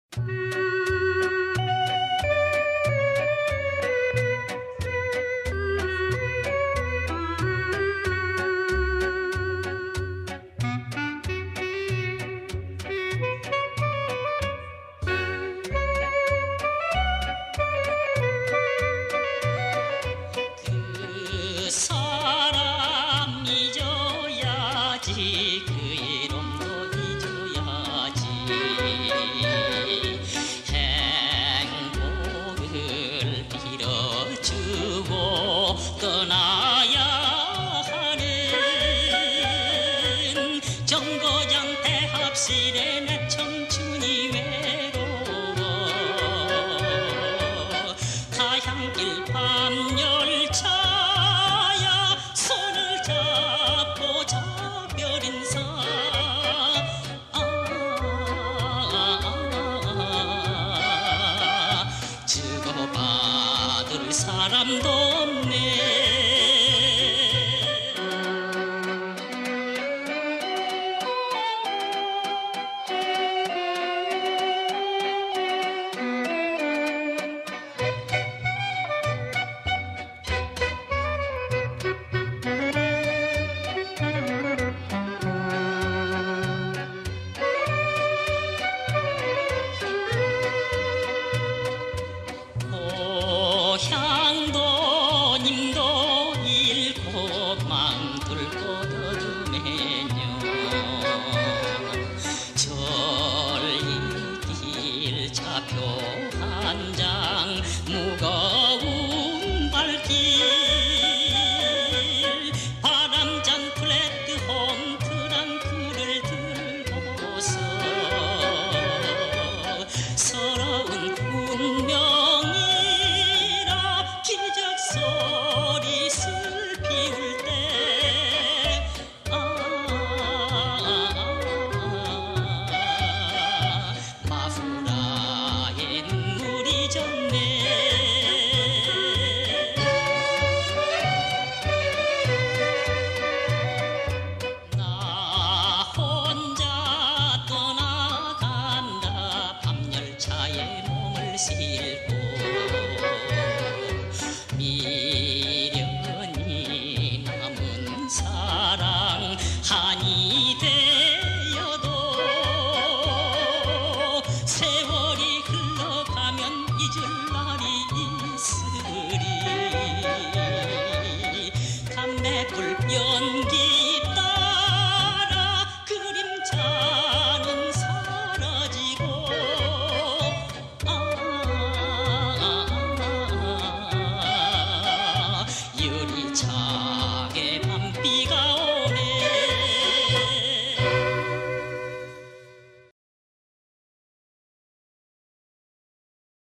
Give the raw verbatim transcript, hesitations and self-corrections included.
그 사람 잊어야지, 그 이름도 잊어야지. 행복을 빌어주고 떠나야 하는 정거장 대합실에 내 청춘이 외로워. 타향길 밤열차야 손을 잡고 작별 인사. 아, 주고받을 사람도 없네. 고향도 님도 잃고 망둘 곳 어둠에뇨. 절리길 차표 한 장 무거운 발길. 바람잔 플랫 홈 트렁크를 들고서 서러운 운명이 기적 소리 슬피울 때. 아, 마후라의 눈물이 졌네. 나 혼자 떠나간다. 밤열차에 몸을 싣고